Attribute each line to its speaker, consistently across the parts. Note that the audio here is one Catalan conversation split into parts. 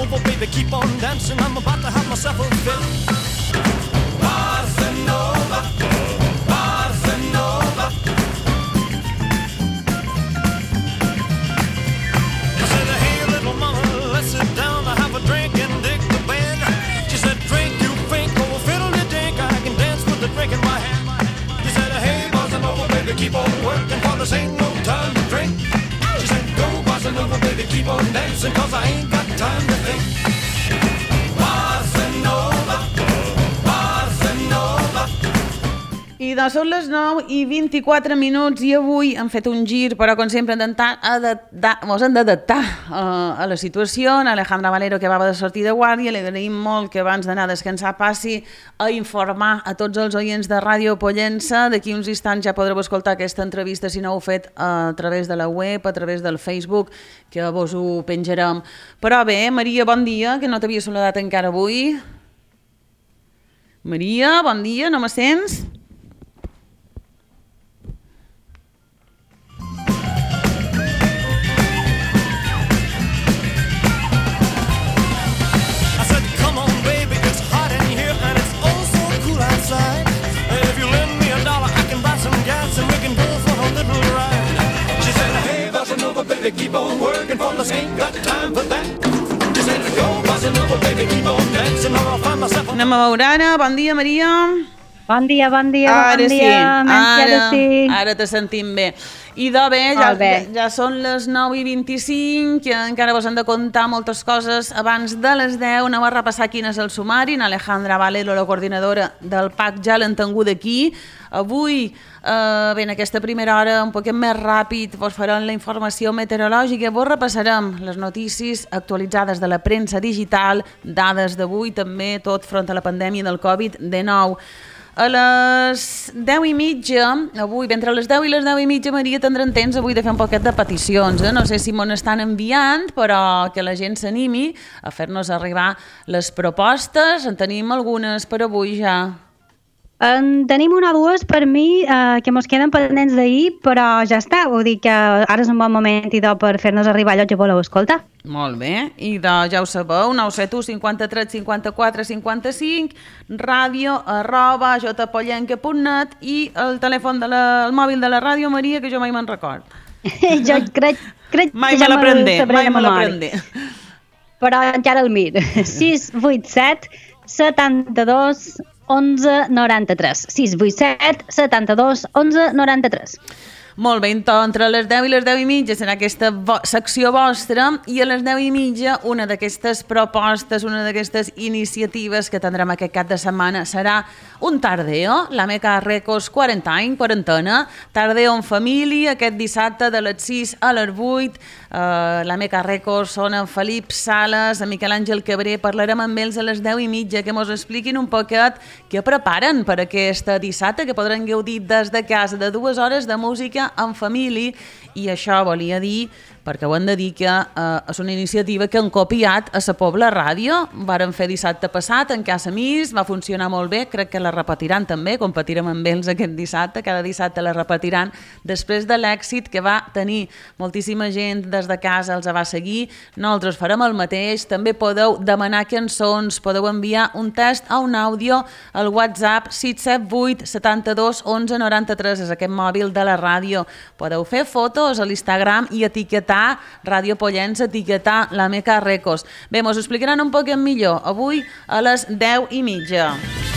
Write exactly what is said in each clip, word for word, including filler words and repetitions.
Speaker 1: Nova, baby, keep on dancing. I'm about to have myself a fit. Bossa Nova, Bossa Nova. I said, hey, little mama, let's sit down. I have a drink and dig the band. She said, drink, you think, oh, fiddle the dink. I can dance with the drink in my hand. She said, hey, Bossa Nova, baby, keep on working, for this ain't no time to drink. She said, go, Bossa Nova, baby, keep on dancing, cause I ain't got time to think. Bossa Nova, Bossa Nova.
Speaker 2: I doncs són les nou i vint-i-quatre minuts i avui hem fet un gir, però com sempre ens hem d'adaptar uh, a la situació. En Alejandra Valero, que va de sortir de guàrdia, li agraïm molt que abans d'anar a descansar passi a informar a tots els oients de Ràdio Pollença. D'aquí uns instants ja podreu escoltar aquesta entrevista si no ho heu fet a través de la web, a través del Facebook, que vos ho penjarem. Però bé, Maria, bon dia, que no t'havia saludat encara avui. Maria, bon dia, no me sents?
Speaker 1: Keep on working for us, ain't got time for that. Just let it go, Bossa Nova, baby, keep on dancing, or I'll find myself.
Speaker 2: Anem a veure ara. Bon dia, Maria.
Speaker 3: Bon dia, bon dia,
Speaker 2: ara
Speaker 3: bon
Speaker 2: sí.
Speaker 3: dia.
Speaker 2: Ara,
Speaker 3: sí.
Speaker 2: ara te sentim bé. I de bé, ja,
Speaker 3: bé.
Speaker 2: ja, ja són les nou i vint-i-cinc, que encara vos hem de contar moltes coses abans de les deu. Aneu a repassar quin és el sumari. Alejandra Valero, la coordinadora del P A C, ja l'hem tingut aquí. Avui, eh, bé, en aquesta primera hora, un poquet més ràpid, vos farem la informació meteorològica, vos repassarem les notícies actualitzades de la premsa digital, dades d'avui, també tot front a la pandèmia del Covid dinou. A les deu i mitja, avui, entre les deu i les deu i mitja, Maria, tindrem temps avui de fer un poquet de peticions. Eh? No sé si m'ho estan enviant, però que la gent s'animi a fer-nos arribar les propostes. En tenim algunes per avui ja.
Speaker 3: En tenim una o dues per mi eh, que mos queden pendents d'ahir, però ja està. Vull dir que ara és un bon moment idò per fer-nos arribar allò que voleu escoltar.
Speaker 2: Molt bé, i de, ja ho sabeu, nou set u cinquanta-tres cinquanta-quatre cinquanta-cinc, ràdio arroba jpollenca punt net i el telèfon de la, el mòbil de la ràdio, Maria, que jo mai me'n record.
Speaker 3: jo crec, crec
Speaker 2: mai
Speaker 3: que ja
Speaker 2: me l'aprendé, mai me
Speaker 3: memòria.
Speaker 2: l'aprendé.
Speaker 3: Però encara el mir. sis vuit set setanta-dos onze noranta-tres. sis vuit set setanta-dos onze noranta-tres.
Speaker 2: Molt bé, doncs, entre les deu i les deu i mitja serà aquesta vo- secció vostra i a les deu i mitja una d'aquestes propostes, una d'aquestes iniciatives que tindrem aquest cap de setmana serà un tardeo, la Meca Records quaranta anys, quarantena, tardeo en família, aquest dissabte de les sis a les vuit, uh, la Meca Records són en Felip Sales, en Miquel Àngel Cabré, parlarem amb ells a les deu i mitja, que mos expliquin un poquet què preparen per aquest dissabte, que podran gaudir des de casa de dues hores de música en família, i això volia dir, perquè ho hem de dir, que eh, és una iniciativa que han copiat a la Pobla Ràdio. Varen fer dissabte passat en Casa Mis, va funcionar molt bé, crec que la repetiran també, competirem amb ells aquest dissabte, cada dissabte la repetiran, després de l'èxit que va tenir moltíssima gent des de casa, els va seguir, nosaltres farem el mateix, també podeu demanar cançons, podeu enviar un test a un àudio al WhatsApp sis set vuit setanta-dos onze noranta-tres, és aquest mòbil de la ràdio, podeu fer fotos a l'Instagram i etiquetar Ràdio Pollença, etiquetar la Meca Records. Bé, mos ho explicaran un poc millor avui a les deu i mitja.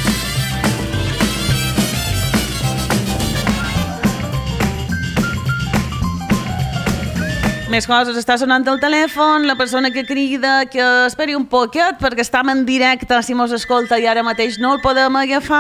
Speaker 2: Més coses, està sonant el telèfon, la persona que crida que esperi un poquet perquè estem en directe, si mos escolta i ara mateix no el podem agafar.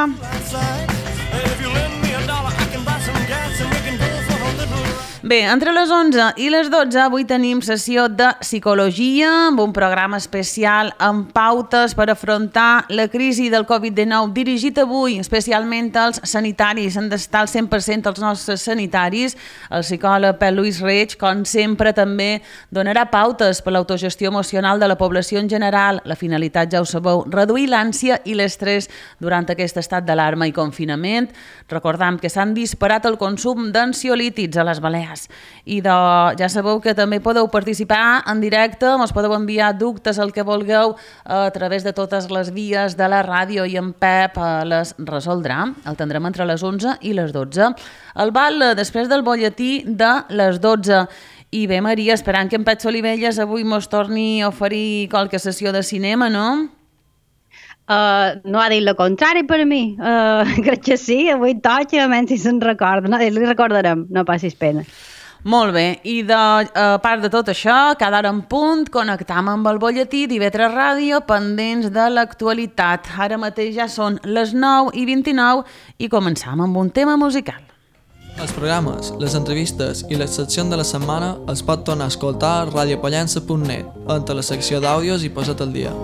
Speaker 2: Bé, entre les onze i les dotze avui tenim sessió de psicologia amb un programa especial amb pautes per afrontar la crisi del Covid dinou dirigit avui especialment als sanitaris. Han d'estar al cent per cent els nostres sanitaris. El psicòleg Pep Lluís Reig, com sempre, també donarà pautes per l'autogestió emocional de la població en general. La finalitat, ja ho sabeu, reduir l'ànsia i l'estrès durant aquest estat d'alarma i confinament. Recordam que s'han disparat el consum d'ansiolítics a les Balears. cas. I de, ja sabeu que també podeu participar en directe, ens podeu enviar dubtes, el que vulgueu, a través de totes les vies de la ràdio, i en Pep les resoldrà. El tindrem entre les onze i les dotze. El ball després del bolletí de les dotze. I bé, Maria, esperant que en Pep Solivelles avui mos torni a oferir qualque sessió de cinema, no?
Speaker 3: Uh, no ha dit el contrari per mi. Uh, crec que sí, avui toca, almenys si se'n recorda. No, li recordarem, no passis pena.
Speaker 2: Molt bé, i de, a part de tot això, cada hora en punt, connectam amb el bolletí d'I V tres Ràdio, pendents de l'actualitat. Ara mateix ja són les nou i vint-i-nou i començam amb un tema musical.
Speaker 4: Els programes, les entrevistes i les seccions de la setmana els pot tornar a escoltar a radiopollença punt net, entre la secció d'àudios i Posa't al dia.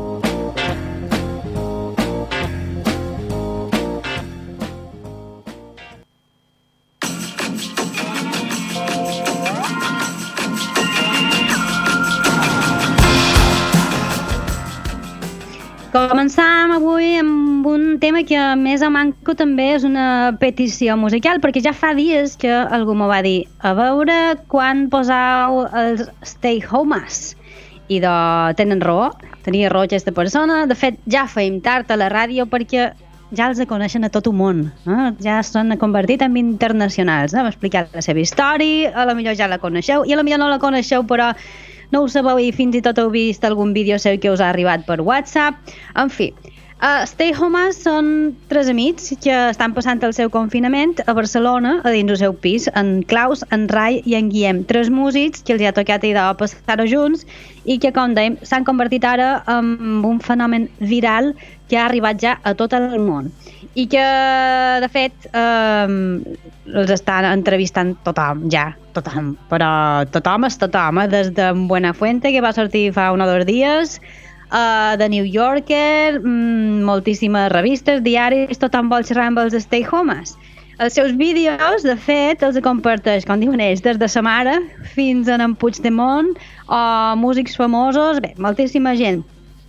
Speaker 3: Començam avui amb un tema que més a manco també és una petició musical, perquè ja fa dies que algú m'ho va dir, a veure quan posau els Stay Homes. I de... tenen raó, tenia raó aquesta persona. De fet, ja feim tard a la ràdio perquè ja els coneixen a tot el món. Eh? Ja s'han convertit en internacionals. Eh? M'ha explicat la seva història, a la millor ja la coneixeu, i a la millor no la coneixeu, però no ho sabeu i fins i tot heu vist algun vídeo seu que us ha arribat per WhatsApp. En fi, uh, Stay Homes són tres amics que estan passant el seu confinament a Barcelona, a dins el seu pis, en Klaus, en Rai i en Guillem. Tres músics que els ha tocat idea passar-ho junts i que, com dèiem, s'han convertit ara en un fenomen viral que ha arribat ja a tot el món. I que, de fet, eh, els estan entrevistant tothom, ja, tothom, però tothom és tothom, eh? Des de Buenafuente, que va sortir fa un o dos dies, uh, de New Yorker, mm, moltíssimes revistes, diaris, tothom vol xerrar amb els Stay Homes. Els seus vídeos, de fet, els comparteix, com diuen ells, des de sa mare fins a en Puigdemont, o músics famosos, bé, moltíssima gent.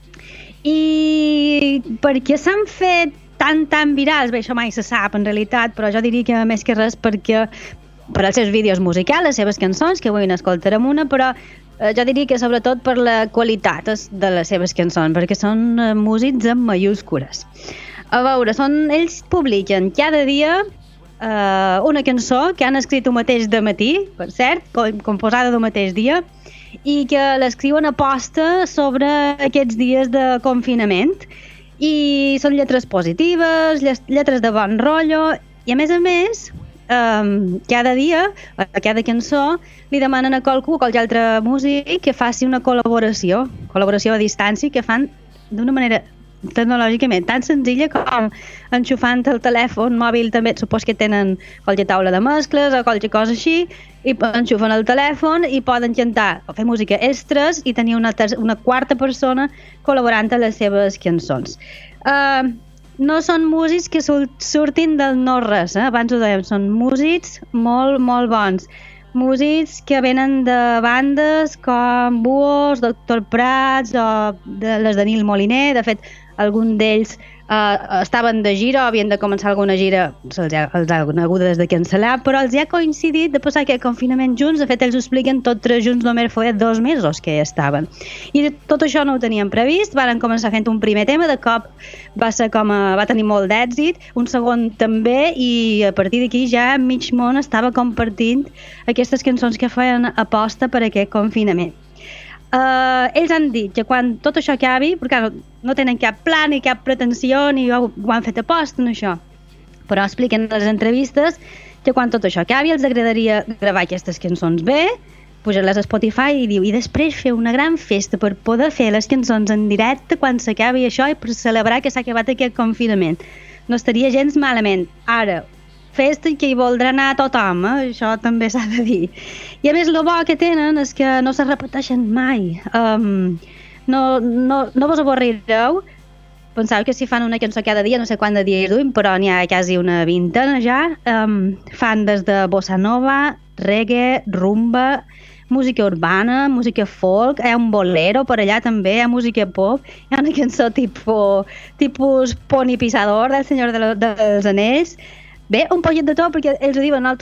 Speaker 3: I per què s'han fet tan, tan virals? Bé, això mai se sap, en realitat, però jo diria que més que res perquè per als seus vídeos musicals, les seves cançons, que avui n'escoltarem una, però eh, jo diria que sobretot per la qualitat de les seves cançons, perquè són eh, músics amb mayúscules. A veure, són, ells publiquen cada dia eh, una cançó que han escrit el mateix de matí, per cert, composada del mateix dia, i que l'escriuen a posta sobre aquests dies de confinament. I són lletres positives, lletres de bon rotllo, i a més a més, um, cada dia, a cada cançó, li demanen a qualcú, a qualque altre músic, que faci una col·laboració, col·laboració a distància, que fan d'una manera tecnològicament tan senzilla com enxufant el telèfon mòbil. També supos que tenen qualque taula de mescles o qualque cosa així, i enxufen el telèfon i poden cantar o fer música extras i tenir una, una quarta persona col·laborant a les seves cançons. Uh, no són músics que surtin del no-res, eh? Abans ho dèiem, són músics molt, molt bons. Músics que venen de bandes com Buos, Doctor Prats o de les de Nil Moliner. De fet, alguns d'ells eh, estaven de gira o havien de començar alguna gira, se'ls ha, els ha hagut de cancel·lar, però els ha coincidit de passar aquest confinament junts. De fet, ells ho expliquen, tots tres junts només feia dos mesos que estaven. I tot això no ho teníem previst, van començar fent un primer tema, de cop va, ser com a, va tenir molt d'èxit, un segon també, i a partir d'aquí ja mig món estava compartint aquestes cançons que feien aposta per aquest confinament. Uh, ells han dit que quan tot això acabi, perquè no, no tenen cap pla ni cap pretensió ni ho, ho han fet aposta en això, però expliquen en les entrevistes que quan tot això acabi els agradaria gravar aquestes cançons bé, pujar-les a Spotify i diu, i després fer una gran festa per poder fer les cançons en directe quan s'acabi això i per celebrar que s'ha acabat aquest confinament. No estaria gens malament. Ara, festa que hi voldrà anar tothom, eh? Això també s'ha de dir. I a més, el bo que tenen és que no se repeteixen mai. Um, no, no, no vos avorrireu. Penseu que si fan una cançó cada dia, no sé quant de dies duim, però n'hi ha quasi una vintena ja. Um, fan des de bossa nova, reggae, rumba, música urbana, música folk, hi ha un bolero per allà també, hi ha música pop, hi ha una cançó tipus, tipus Pony Pisador del Senyor de lo, dels Anells. Bé, un pollet de tot, perquè ells ho diuen, nosaltres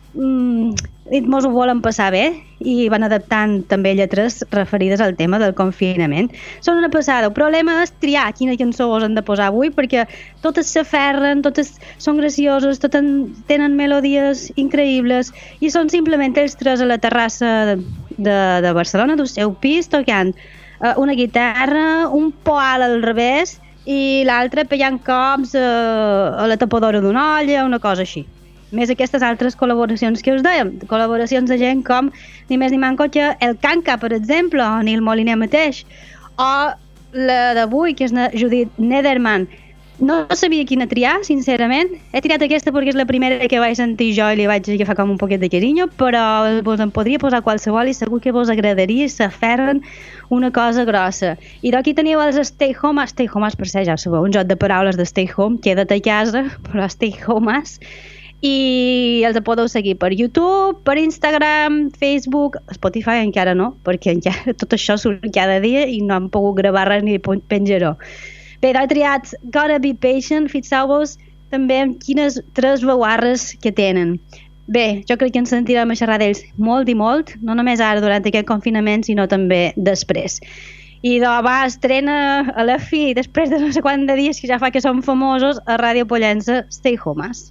Speaker 3: mm, mos ho volen passar bé i van adaptant també lletres referides al tema del confinament. Són una passada. El problema és triar quina cançó us han de posar avui, perquè totes s'aferren, totes són gracioses, totes tenen melodies increïbles i són simplement els tres a la terrassa de, de Barcelona, del seu pis, tocant uh, una guitarra, un poal al revés i l'altre pellant cops uh, a la tapadora d'una olla, una cosa així. Més aquestes altres col·laboracions que us dèiem, col·laboracions de gent com ni més ni manco que el Kanka, per exemple, o Nil Moliner mateix, o la d'avui, que és Judith Nederman. No sabia quina triar, sincerament. He triat aquesta perquè és la primera que vaig sentir jo i li vaig agafar com un poquet de carinyo, però vos en podria posar qualsevol i segur que vos agradaria, s'aferren una cosa grossa. I d'aquí teniu els Stay Homas. Stay Homas, per ser, ja sabeu, un joc de paraules de Stay Home, queda't a casa, però Stay Homas. I els podeu seguir per YouTube, per Instagram, Facebook, Spotify encara no, perquè encara tot això surt cada dia i no hem pogut gravar res ni penjar-ho. Bé, he triat Gotta Be Patient, fixeu-vos també en quines tres veuarres que tenen. Bé, jo crec que ens sentirem a xerrar d'ells molt i molt, no només ara durant aquest confinament, sinó també després. I de va, estrena a la fi, després de no sé quants dies que ja fa que som famosos, a Ràdio Pollença, Stay Homas.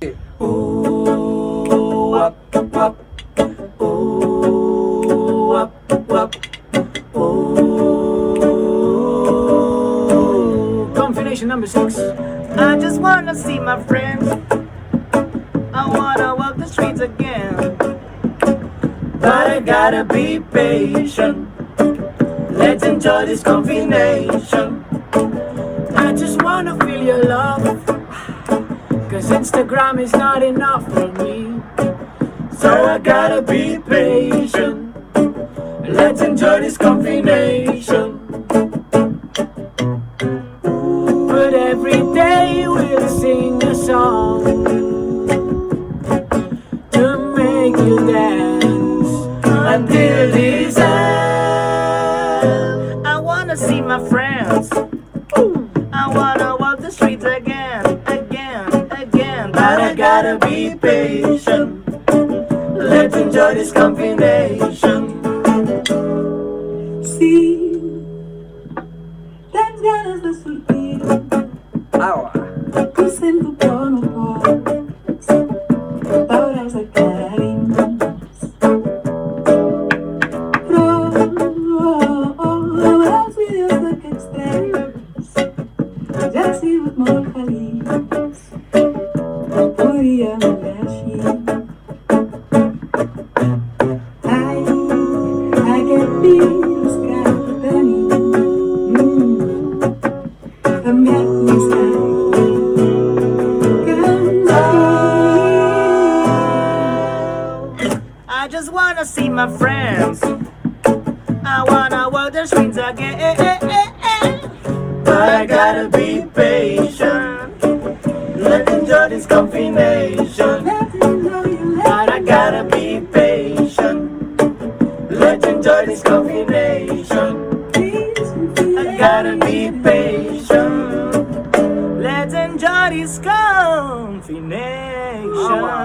Speaker 5: Ooh, up, up, ooh, up, up, ooh. Combination number six. I just wanna see my friends. I wanna walk the streets again. But I gotta be patient. Let's enjoy this combination. I just wanna feel your love. Cause Instagram is not enough for me. So I gotta be patient. Let's enjoy this combination. But every day we'll sing a song to make you dance until this end. I wanna see my friends. I wanna walk the streets again. But I gotta be patient. Let's enjoy this combination.
Speaker 6: Sí, tens ganes de sortir.
Speaker 5: Au.
Speaker 6: Ho sento però no pots. Veuràs de carinys. Però veuràs vídeos d'aquests trens. Ja he sigut molt feliç. Podria voler així. Ai, aquest virus que tenim mm, canviat més tard que ens
Speaker 5: I just wanna see my friends. I wanna walk the streets again. But I gotta be patient. Let's enjoy this combination. But I gotta be patient. Let's enjoy this combination. I gotta be patient. Let's enjoy this combination.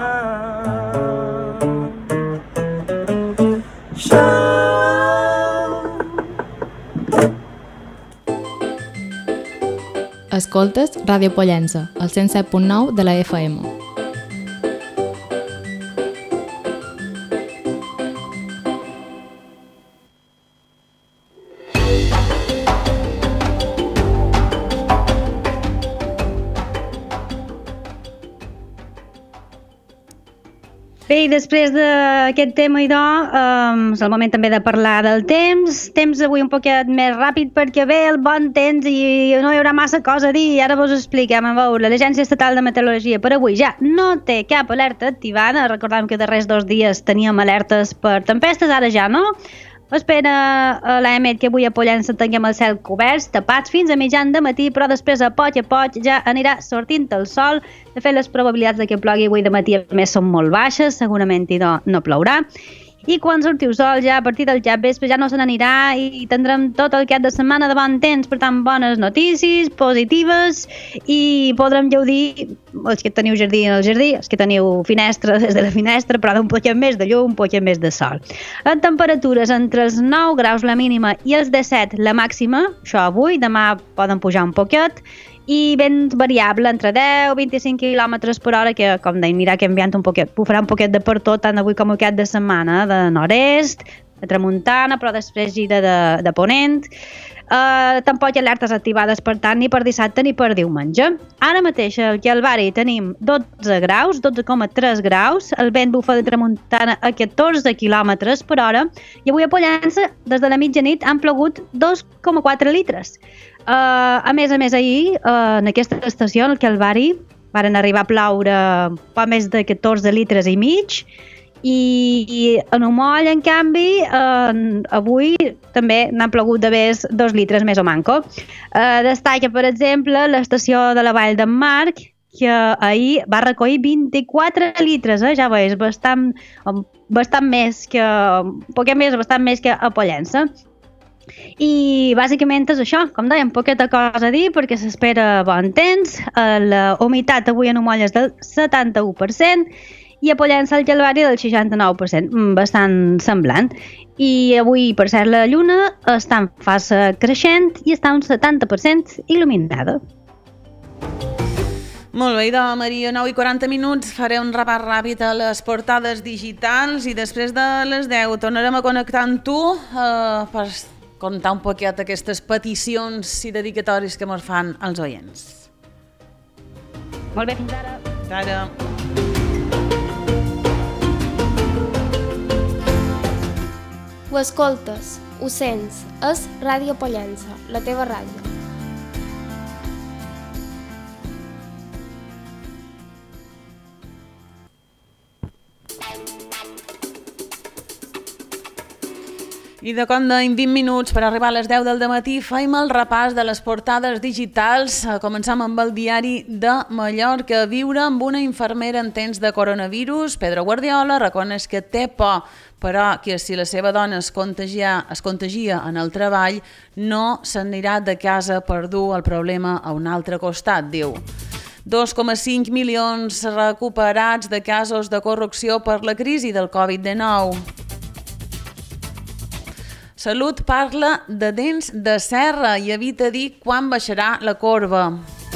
Speaker 7: Escoltes Ràdio Pollença, al cent set punt nou de la F M.
Speaker 3: Bé, i després d'aquest tema, idò, um, és el moment també de parlar del temps. Temps avui un poquet més ràpid perquè ve el bon temps i no hi haurà massa cosa a dir. I ara vos ho expliquem. A veure, l'Agència Estatal de Meteorologia per avui ja no té cap alerta activada. Recordem que darrers dos dies teníem alertes per tempestes, ara ja no. Espera l'A M E T que avui a Pollença tinguem el cel coberts, tapats fins a mitjan de matí, però després a poc a poc ja anirà sortint el sol. De fet, les probabilitats de que plogui avui de matí a més són molt baixes, segurament idò no plourà. i quan surti el sol ja a partir del cap vespre ja no se n'anirà i tindrem tot el cap de setmana de bon temps, per tant bones notícies, positives, i podrem gaudir, els que teniu jardí en el jardí, els que teniu finestra des de la finestra, però d'un poquet més de llum, un poquet més de sol. Les temperatures entre els nou graus la mínima i els disset la màxima, això avui, demà poden pujar un poquet, i vent variable entre deu i vint-i-cinc quilòmetres per hora, que com deia, anirà canviant un poquet, bufarà un poquet de per tot, tant avui com aquest de setmana, de nord-est, de tramuntana, però després gira de, de ponent. Uh, tampoc hi ha alertes activades, per tant, ni per dissabte ni per diumenge. Ara mateix al Calvari tenim dotze graus, dotze coma tres graus, el vent bufa de tramuntana a catorze quilòmetres per hora, i avui a Pollença, des de la mitjanit, han plogut dos coma quatre litres. Uh, a més a més, ahir, uh, en aquesta estació, al Calvari, varen arribar a ploure poc més de catorze litres i mig, i, i en Umoll, en canvi, uh, avui també n'han plogut de més dos litres més o manco. Uh, destaca, per exemple, l'estació de la Vall d'en Marc, que ahir va recollir vint-i-quatre litres, eh? Ja veus, bastant, bastant més que, un poquet més, bastant més que a Pollença. I bàsicament és això, com dèiem, poqueta cosa a dir perquè s'espera bon temps, la humitat avui en Umoll és del setanta-u per cent i a Pollença al Calvari del seixanta-nou per cent, bastant semblant. I avui, per cert, la lluna està en fase creixent i està un setanta per cent il·luminada.
Speaker 2: Molt bé, idò, Maria, nou i quaranta minuts, faré un repàs ràpid a les portades digitals i després de les deu tornarem a connectar amb tu eh, per contar un poquet aquestes peticions i dedicatoris que ens fan els oients.
Speaker 3: Molt bé, fins ara.
Speaker 2: Fins ara.
Speaker 8: Ho escoltes, ho sents, és Ràdio Pollença, la teva ràdio.
Speaker 2: I de com en vint minuts per arribar a les deu del dematí faim el repàs de les portades digitals. Començam amb el diari de Mallorca. Viure amb una infermera en temps de coronavirus. Pedro Guardiola reconeix que té por, però que si la seva dona es contagia, es contagia en el treball, no s'anirà de casa per dur el problema a un altre costat, diu. dos coma cinc milions recuperats de casos de corrupció per la crisi del covid dinou. Salut parla de dents de serra i evita dir quan baixarà la corba.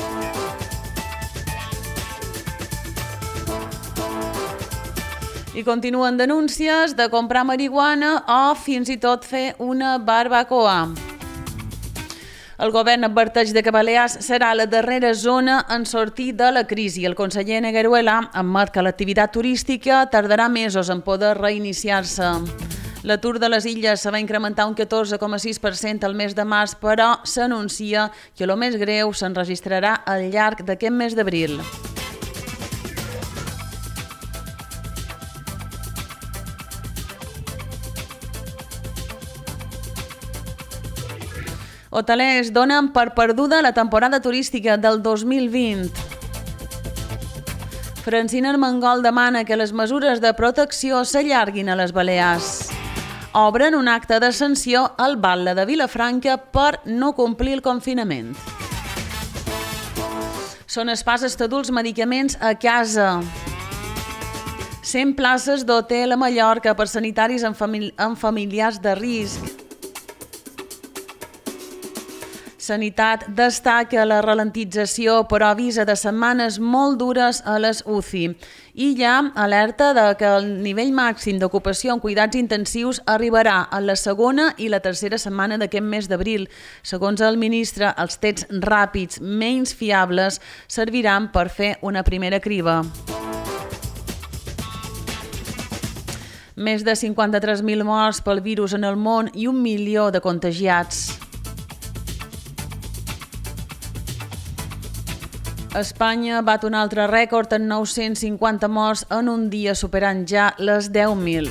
Speaker 2: I continuen denúncies de comprar marihuana o fins i tot fer una barbacoa. El govern adverteix de que Balears serà la darrera zona en sortir de la crisi. El conseller Negueruela admet que l'activitat turística tardarà mesos en poder reiniciar-se. L'atur de les illes se va incrementar un catorze coma sis per cent al mes de març, però s'anuncia que el més greu s'enregistrarà al llarg d'aquest mes d'abril. Hotelers donen per perduda la temporada turística del dos mil vint. Francina Armengol demana que les mesures de protecció s'allarguin a les Balears. Obren un acte de sanció al Batlle de Vilafranca per no complir el confinament. Són espases d'adults medicaments a casa. cent places d'hotel a Mallorca per sanitaris amb, famili- amb familiars de risc. Sanitat destaca la ralentització, però avisa de setmanes molt dures a les U C I. I hi ha alerta de que el nivell màxim d'ocupació en cuidats intensius arribarà a la segona i la tercera setmana d'aquest mes d'abril. Segons el ministre, els tests ràpids menys fiables serviran per fer una primera criba. Més de cinquanta-tres mil morts pel virus en el món i un milió de contagiats. Espanya bat un altre rècord en nou-cents cinquanta morts en un dia, superant ja les deu mil.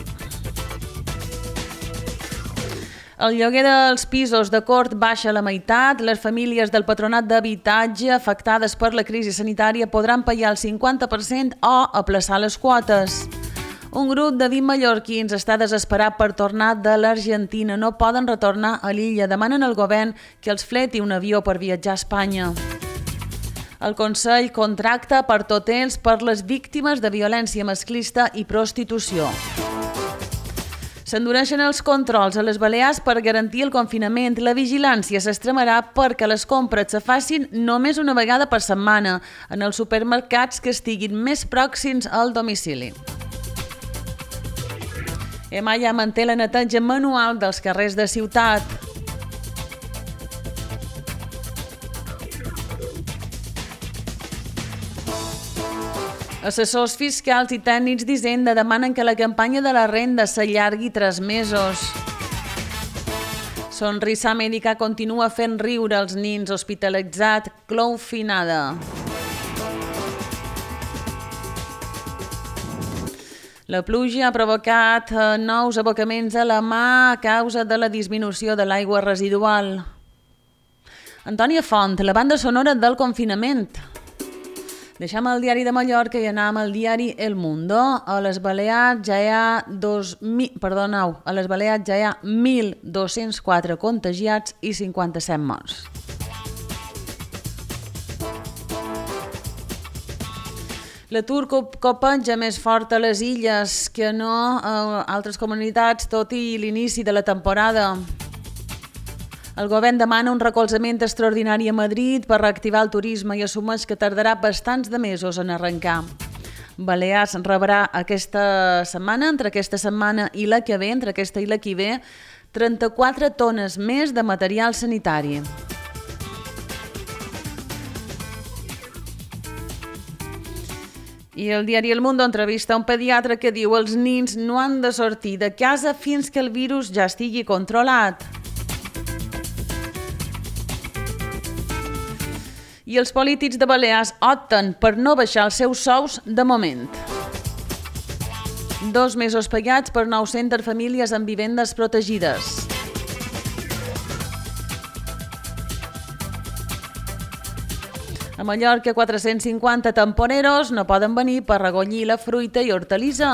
Speaker 2: El lloguer dels pisos de Cort baixa a la meitat. Les famílies del Patronat d'Habitatge afectades per la crisi sanitària podran pagar el cinquanta per cent o aplaçar les quotes. Un grup de vint mallorquins està desesperat per tornar de l'Argentina. No poden retornar a l'illa. Demanen al govern que els fleti un avió per viatjar a Espanya. El Consell contracta per hotels per les víctimes de violència masclista i prostitució. S'endureixen els controls a les Balears per garantir el confinament. La vigilància s'extremarà perquè les compres se facin només una vegada per setmana en els supermercats que estiguin més pròxims al domicili. Emaya manté la neteja manual dels carrers de ciutat. Assessors fiscals i tècnics d'Hisenda demanen que la campanya de la renda s'allargui tres mesos. Sonrisa Mèdica continua fent riure els nins hospitalitzats. Clou finada. La pluja ha provocat nous abocaments a la mà a causa de la disminució de l'aigua residual. Antònia Font, la banda sonora del confinament. Deixem el diari de Mallorca i anem al diari El Mundo. A les Balears ja hi ha dos mil, perdoneu, a les Balears ja hi ha mil dos-cents quatre contagiats i cinquanta-set morts. L'atur copeja més fort a les illes que no a altres comunitats, tot i l'inici de la temporada. El govern demana un recolzament extraordinari a Madrid per reactivar el turisme i assumeix que tardarà bastants de mesos en arrencar. Balears rebrà aquesta setmana, entre aquesta setmana i la que ve, entre aquesta i la que ve, trenta-quatre tones més de material sanitari. I el diari El Mundo entrevista un pediatre que diu els nins no han de sortir de casa fins que el virus ja estigui controlat. I els polítics de Balears opten per no baixar els seus sous de moment. Dos mesos pagats per nou-centes famílies en vivendes protegides. A Mallorca, quatre-cents cinquanta temporeros no poden venir per recollir la fruita i hortalissa.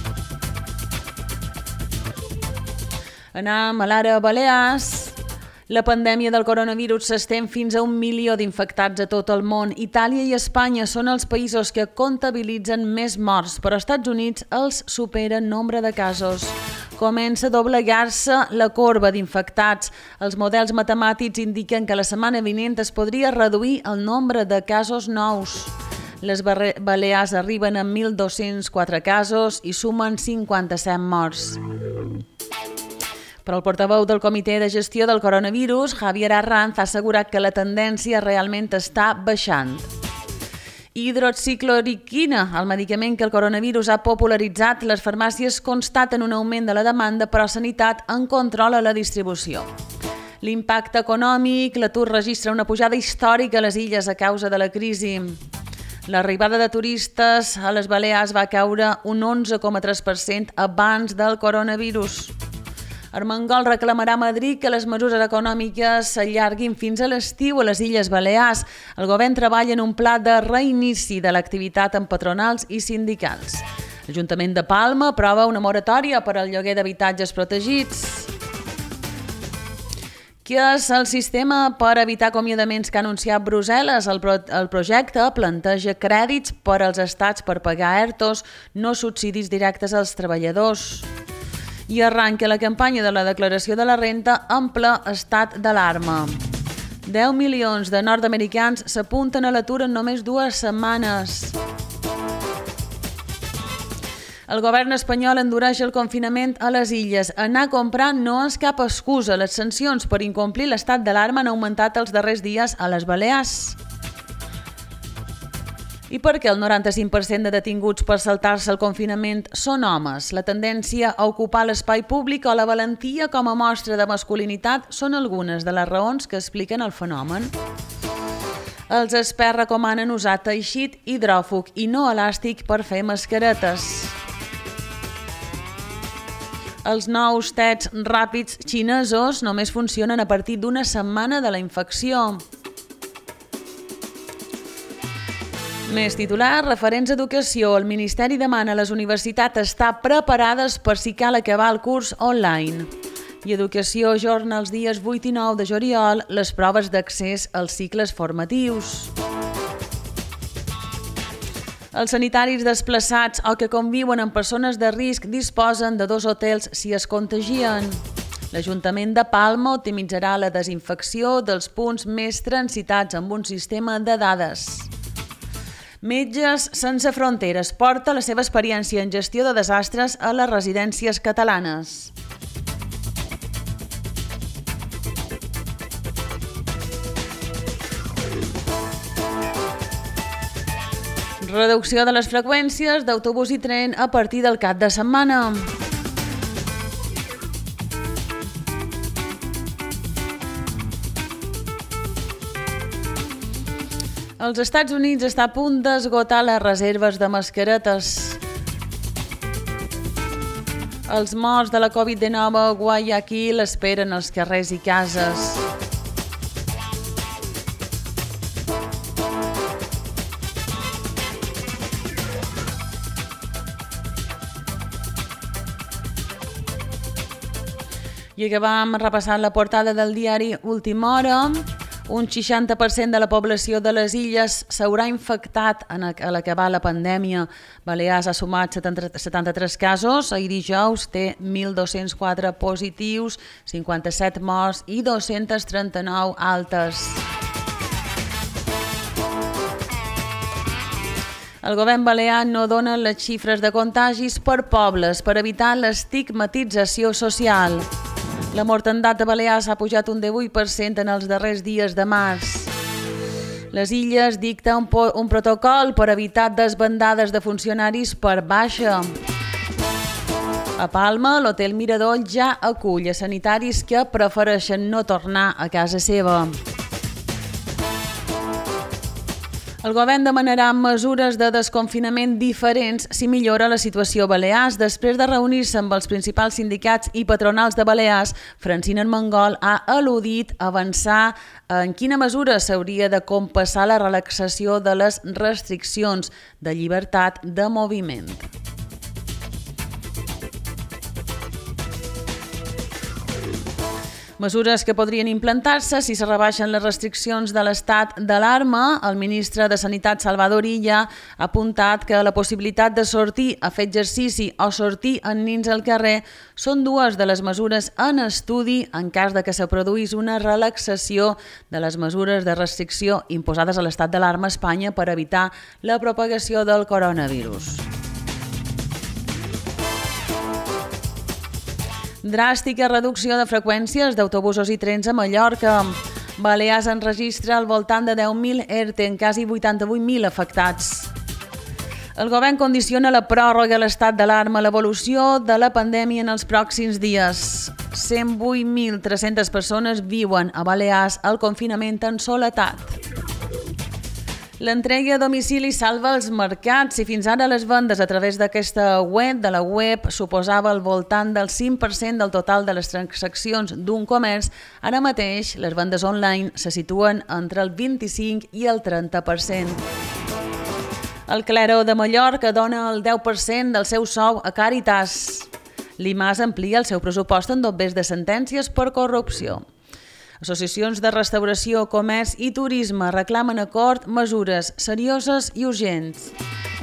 Speaker 2: Anem a l'ara Balears. La pandèmia del coronavirus s'estén fins a un milió d'infectats a tot el món. Itàlia i Espanya són els països que comptabilitzen més morts, però als Estats Units els supera en nombre de casos. Comença a doblegar-se la corba d'infectats. Els models matemàtics indiquen que la setmana vinent es podria reduir el nombre de casos nous. Les Balears arriben a mil dos-cents quatre casos i sumen cinquanta-set morts. Però el portaveu del Comitè de Gestió del Coronavirus, Javier Arranz, ha assegurat que la tendència realment està baixant. Hidroxicloroquina, el medicament que el coronavirus ha popularitzat, les farmàcies constaten un augment de la demanda, però Sanitat en controla la distribució. L'impacte econòmic, l'atur registra una pujada històrica a les illes a causa de la crisi. L'arribada de turistes a les Balears va caure un onze coma tres per cent abans del coronavirus. Armengol reclamarà a Madrid que les mesures econòmiques s'allarguin fins a l'estiu a les Illes Balears. El govern treballa en un pla de reinici de l'activitat amb patronals i sindicals. L'Ajuntament de Palma aprova una moratòria per al lloguer d'habitatges protegits. Què és el sistema per evitar acomiadaments que ha anunciat Brussel·les? El, pro el projecte planteja crèdits per als estats per pagar ERTOs, no subsidis directes als treballadors. I arranca la campanya de la declaració de la renta en ple estat d'alarma. deu milions de nord-americans s'apunten a l'atur en només dues setmanes. El govern espanyol endureix el confinament a les illes. Anar a comprar no és cap excusa. Les sancions per incomplir l'estat d'alarma han augmentat els darrers dies a les Balears. I per què el noranta-cinc per cent de detinguts per saltar-se el confinament són homes? La tendència a ocupar l'espai públic o la valentia com a mostra de masculinitat són algunes de les raons que expliquen el fenomen. Els experts recomanen usar teixit hidròfug i no elàstic per fer mascaretes. Els nous tests ràpids xinesos només funcionen a partir d'una setmana de la infecció. Més titulars, referents a educació. El Ministeri demana a les universitats estar preparades per si cal acabar el curs online. I Educació ajorna els dies vuit i nou de juliol les proves d'accés als cicles formatius. Els sanitaris desplaçats o que conviuen amb persones de risc disposen de dos hotels si es contagien. L'Ajuntament de Palma optimitzarà la desinfecció dels punts més transitats amb un sistema de dades. Metges Sense Fronteres porta la seva experiència en gestió de desastres a les residències catalanes. Reducció de les freqüències d'autobús i tren a partir del cap de setmana. Els Estats Units està a punt d'esgotar les reserves de mascaretes. Els morts de la covid dinou a Guayaquil esperen als carrers i cases. I acabam repassant la portada del diari Última Hora. Un seixanta per cent de la població de les illes s'haurà infectat en a l'acabar la pandèmia. Balears ha sumat setanta-tres casos, ahir dijous té mil dos-cents quatre positius, cinquanta-set morts i dos-cents trenta-nou altes. El govern balear no dona les xifres de contagis per pobles per evitar l'estigmatització social. La mortandat de Balears ha pujat un divuit per cent en els darrers dies de març. Les Illes dicta un, un protocol per evitar desbandades de funcionaris per baixa. A Palma, l'Hotel Mirador ja acull a sanitaris que prefereixen no tornar a casa seva. El govern demanarà mesures de desconfinament diferents si millora la situació a Balears. Després de reunir-se amb els principals sindicats i patronals de Balears, Francina Armengol ha al·ludit a avançar en quina mesura s'hauria de compassar la relaxació de les restriccions de llibertat de moviment. Mesures que podrien implantar-se si se rebaixen les restriccions de l'estat d'alarma. El ministre de Sanitat, Salvador Illa, ha apuntat que la possibilitat de sortir a fer exercici o sortir amb nins al carrer són dues de les mesures en estudi en cas de que se produís una relaxació de les mesures de restricció imposades a l'estat d'alarma a Espanya per evitar la propagació del coronavirus. Dràstica reducció de freqüències d'autobusos i trens a Mallorca. Balears enregistra al voltant de deu mil E R T E, en quasi vuitanta-vuit mil afectats. El govern condiciona la pròrroga a l'estat d'alarma a l'evolució de la pandèmia en els pròxims dies. cent vuit mil tres-centes persones viuen a Balears al confinament en soledat. L'entrega a domicili salva els mercats. Si fins ara les vendes a través d'aquesta web, de la web, suposava al voltant del cinc per cent del total de les transaccions d'un comerç, ara mateix les vendes online se situen entre el vint-i-cinc i el trenta per cent. El Clero de Mallorca dona el deu per cent del seu sou a Càritas. L'I M A S amplia el seu pressupost en dobbers de sentències per corrupció. Associacions de restauració, comerç i turisme reclamen acord mesures serioses i urgents.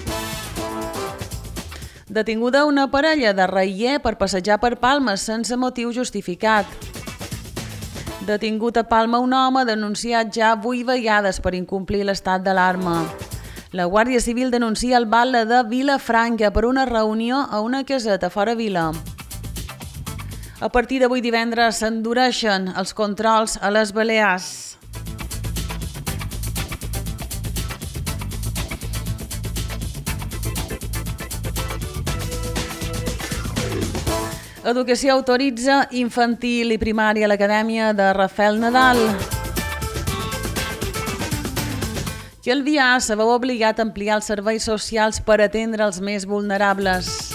Speaker 2: Detinguda una parella de Raier per passejar per Palma sense motiu justificat. Detingut a Palma un home denunciat ja vuit vegades per incomplir l'estat d'alarma. La Guàrdia Civil denuncia el batlle de Vilafranca per una reunió a una caseta fora vila. A partir d'avui divendres s'endureixen els controls a les Balears. Educació autoritza infantil i primària a l'Acadèmia de Rafael Nadal. Calvià se veu obligat a ampliar els serveis socials per atendre els més vulnerables.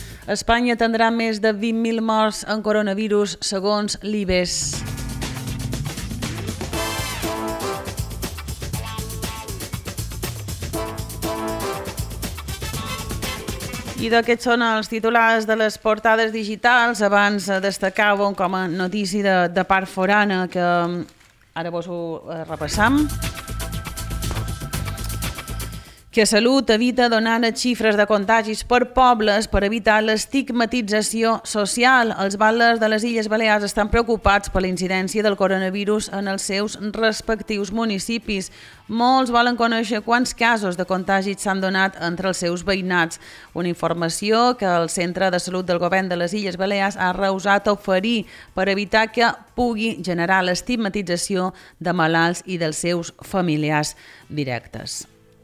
Speaker 2: Espanya tindrà més de vint mil morts en coronavirus, segons l'I B E S. I d'aquests són els titulars de les portades digitals. Abans destacàvem com a notícia de, de part forana, que ara vos ho repassam, que Salut evita donar xifres de contagis per pobles per evitar l'estigmatització social. Els batlers de les Illes Balears estan preocupats per la incidència del coronavirus en els seus respectius municipis. Molts volen conèixer quants casos de contagis s'han donat entre els seus veïnats. Una informació que el Centre de Salut del Govern de les Illes Balears ha rehusat oferir per evitar que pugui generar l'estigmatització de malalts i dels seus familiars directes.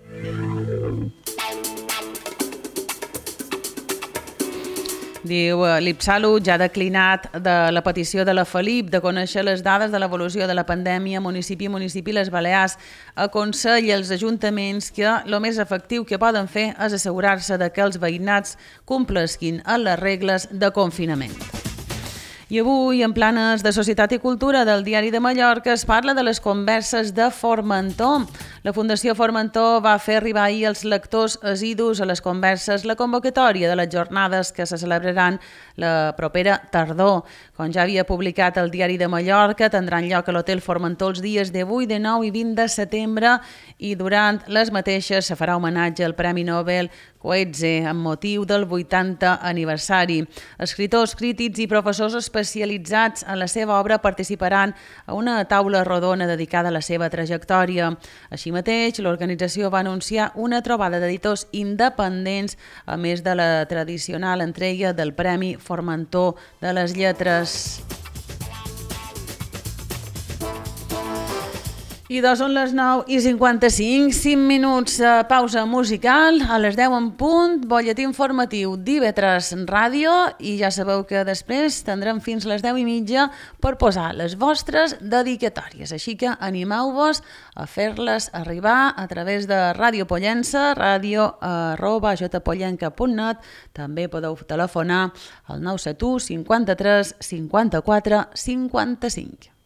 Speaker 2: Diu, l'Ipsalut ja ha declinat de la petició de la Felip de conèixer les dades de l'evolució de la pandèmia municipi a municipi les Balears. Aconsella als ajuntaments que el més efectiu que poden fer és assegurar-se de que els veïnats complesquin amb les regles de confinament. I avui, en planes de Societat i Cultura del Diari de Mallorca, es parla de les converses de Formentor. La Fundació Formentor va fer arribar ahir als lectors assidus a les converses la convocatòria de les jornades que se celebraran la propera tardor. Com ja havia publicat el Diari de Mallorca, tindran lloc a l'Hotel Formentor els dies divuit, dinou i vint de setembre i durant les mateixes se farà homenatge al Premi Nobel Coetze amb motiu del vuitanta aniversari. Escriptors, crítics i professors especialitzats en la seva obra participaran a una taula rodona dedicada a la seva trajectòria. Així mateix, l'organització va anunciar una trobada d'editors independents, a més de la tradicional entrega del Premi Formentor de les Lletres. I doncs són les nou i cinquanta-cinc, cinc minuts de pausa musical, a les deu en punt, bolletí informatiu d'I V tres Ràdio, i ja sabeu que després tindrem fins les deu i mitja per posar les vostres dedicatòries. Així que animeu-vos a fer-les arribar a través de Ràdio Pollença, ràdio arroba jpollenca punt net. També podeu telefonar al nou set u cinquanta-tres cinquanta-quatre cinquanta-cinc.